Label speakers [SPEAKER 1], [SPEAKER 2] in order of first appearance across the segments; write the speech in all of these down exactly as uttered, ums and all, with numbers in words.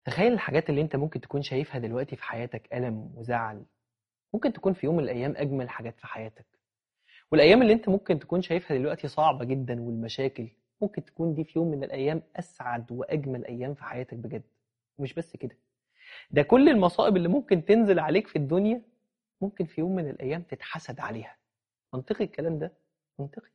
[SPEAKER 1] تخيل الحاجات اللي انت ممكن تكون شايفها دلوقتي في حياتك ألم وزعل ممكن تكون في يوم من الأيام أجمل حاجات في حياتك. والأيام اللي انت ممكن تكون شايفها دلوقتي صعبة جدا والمشاكل ممكن تكون دي في يوم من الأيام أسعد وأجمل أيام في حياتك بجد. ومش بس كده، ده كل المصائب اللي ممكن تنزل عليك في الدنيا ممكن في يوم من الأيام تتحسد عليها. منطقي الكلام ده؟ منطقي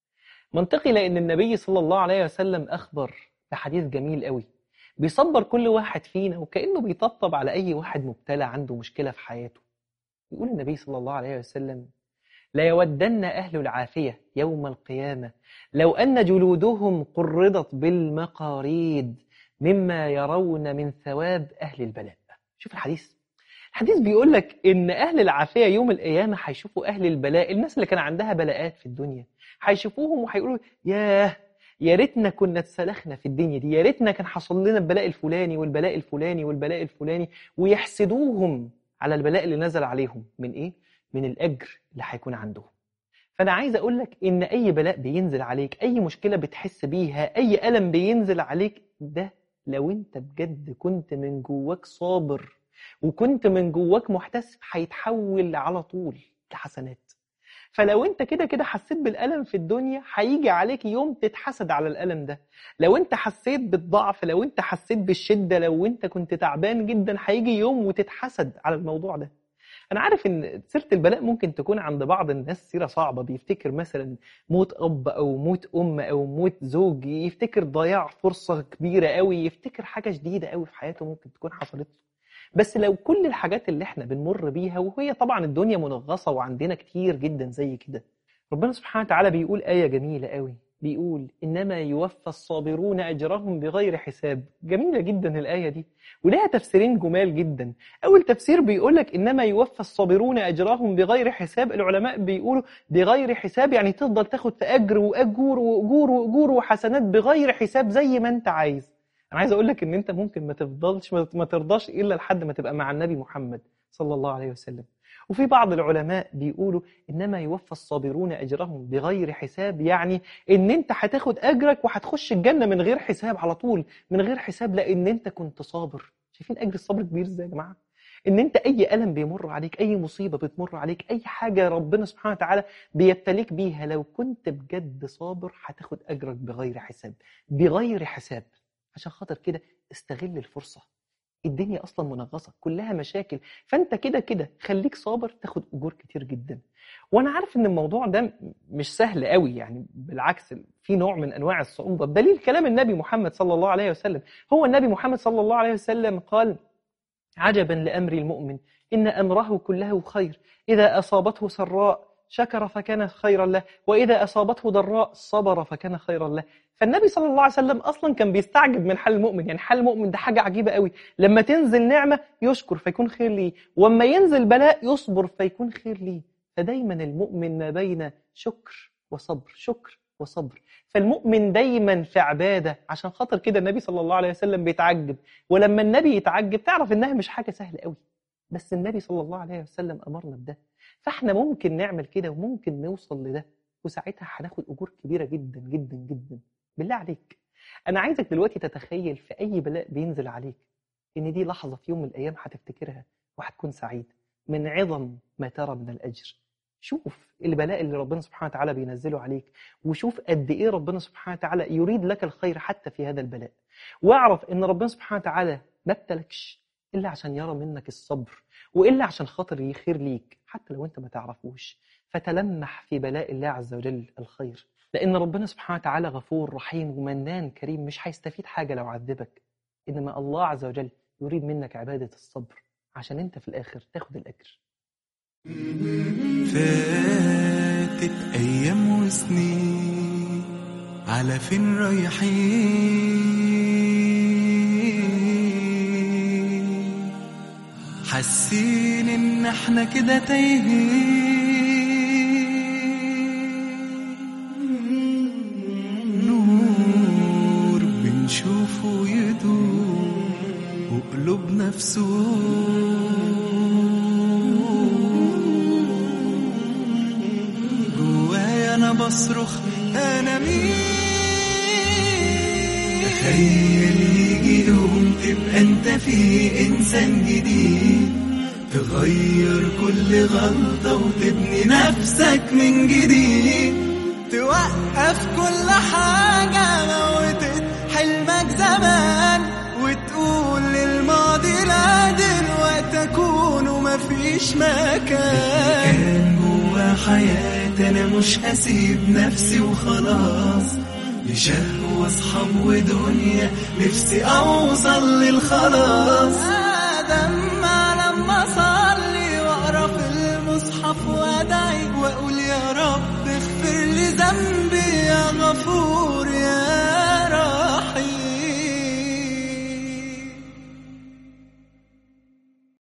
[SPEAKER 1] منطقي لأن النبي صلى الله عليه وسلم أخبر بحديث جميل قوي بيصبر كل واحد فينا وكأنه بيطبطب على أي واحد مبتلى عنده مشكلة في حياته. يقول النبي صلى الله عليه وسلم: لا يودن أهل العافية يوم القيامة لو أن جلودهم قرضت بالمقاريد مما يرون من ثواب أهل البلاء. شوف الحديث الحديث بيقول لك إن أهل العافية يوم القيامة هيشوفوا أهل البلاء، الناس اللي كان عندها بلاءات في الدنيا هيشوفوهم وهيقولوا ياه يا ريتنا كنا اتسلخنا في الدنيا دي، يا ريتنا كان حصل لنا البلاء الفلاني والبلاء الفلاني والبلاء الفلاني، ويحسدوهم على البلاء اللي نزل عليهم من إيه؟ من الأجر اللي هيكون عندهم. فأنا عايز أقول لك إن أي بلاء بينزل عليك، أي مشكلة بتحس بيها، أي ألم بينزل عليك، ده لو أنت بجد كنت من جواك صابر وكنت من جواك محتسب هيتحول على طول لحسنات. فلو انت كده كده حسيت بالألم في الدنيا هيجي عليك يوم تتحسد على الألم ده. لو انت حسيت بالضعف، لو انت حسيت بالشدة، لو انت كنت تعبان جدا هيجي يوم وتتحسد على الموضوع ده. أنا عارف إن سيرة البلاء ممكن تكون عند بعض الناس سيرة صعبة، بيفتكر مثلا موت أب أو موت أم أو موت زوج، يفتكر ضياع فرصة كبيرة قوي، يفتكر حاجة شديدة قوي في حياته ممكن تكون حصلت له. بس لو كل الحاجات اللي احنا بنمر بيها، وهي طبعا الدنيا منغصة وعندنا كتير جدا زي كده، ربنا سبحانه وتعالى بيقول آية جميلة قوي، بيقول إنما يوفى الصابرون أجرهم بغير حساب. جميلة جدا الآية دي ولها تفسيرين جمال جدا. أول تفسير بيقولك إنما يوفى الصابرون أجرهم بغير حساب، العلماء بيقولوا بغير حساب يعني تفضل تاخد في أجر وأجور وأجور وأجور وحسنات بغير حساب زي ما أنت عايز. أنا عايز أقولك إن أنت ممكن ما تفضلش ما ترضاش إلا لحد ما تبقى مع النبي محمد صلى الله عليه وسلم. وفي بعض العلماء بيقولوا إنما يوفى الصابرون أجرهم بغير حساب، يعني إن أنت هتاخد أجرك وهتخش الجنة من غير حساب على طول، من غير حساب، لأن أنت كنت صابر. شايفين أجر الصبر كبير إزاي يا جماعة؟ إن أنت أي ألم بيمر عليك، أي مصيبة بتمر عليك، أي حاجة ربنا سبحانه وتعالى بيبتليك بيها، لو كنت بجد صابر هتاخد أجرك بغير حساب، بغير حساب. عشان خاطر كده استغل الفرصة، الدنيا أصلا منغصة كلها مشاكل، فأنت كده كده خليك صابر تاخد أجور كتير جدا. وأنا عارف إن الموضوع ده مش سهل قوي، يعني بالعكس في نوع من أنواع الصعوبة، بدليل كلام النبي محمد صلى الله عليه وسلم. هو النبي محمد صلى الله عليه وسلم قال: عجبا لأمر المؤمن إن أمره كله خير، إذا أصابته سراء شكر فكان خيرا له، وإذا أصابته ضراء صبر فكان خيرا له. فالنبي صلى الله عليه وسلم أصلا كان بيستعجب من حال المؤمن، يعني حال المؤمن ده حاجة عجيبة قوي، لما تنزل نعمة يشكر فيكون خير ليه، وما ينزل بلاء يصبر فيكون خير ليه. فدايما المؤمن ما بين شكر وصبر، شكر وصبر. فالمؤمن دايما في عبادة، عشان خاطر كده النبي صلى الله عليه وسلم بيتعجب. ولما النبي يتعجب تعرف إنها مش حاجة سهلة قوي، بس النبي صلى الله عليه وسلم أمرنا بده، فإحنا ممكن نعمل كده وممكن نوصل لده، وساعتها هناخد أجور كبيرة جدا جدا جدا. بالله عليك أنا عايزك دلوقتي تتخيل في أي بلاء بينزل عليك إن دي لحظة في يوم من الأيام هتفتكرها وهتكون سعيد من عظم ما ترى من الأجر. شوف البلاء اللي ربنا سبحانه وتعالى بينزله عليك، وشوف قد إيه ربنا سبحانه وتعالى يريد لك الخير حتى في هذا البلاء، واعرف إن ربنا سبحانه وتعالى ما ابتلكش إلا عشان يرى منك الصبر، وإلا عشان خاطر يخير ليك حتى لو أنت ما تعرفوش. فتلمح في بلاء الله عز وجل الخير، لأن ربنا سبحانه وتعالى غفور رحيم ومنان كريم، مش هيستفيد حاجة لو عذبك، إنما الله عز وجل يريد منك عبادة الصبر عشان أنت في الآخر تاخد الأجر.
[SPEAKER 2] فاتت أيام وسنين على فين رايحين، حاسين إن احنا كده تايهين، نور بنشوفه يدوم وقلوبنا في سور، جوايا أنا بصرخ أنا مين، تخيل يجي يوم تبقى انت فيه انسان جديد، تغير كل غلطة وتبني نفسك من جديد، توقف كل حاجة موتت حلمك زمان، وتقول للماضي لا دلوقتي أكون ومفيش مكان. كان جوا حياتي أنا مش هسيب نفسي وخلاص، لشهوة أصحاب ودنيا نفسي أوصل للخلاص. أدمع لما أصلي وأقرأ في المصحف وأدعي وأقول يا رب اغفر لي ذنبي يا غفور،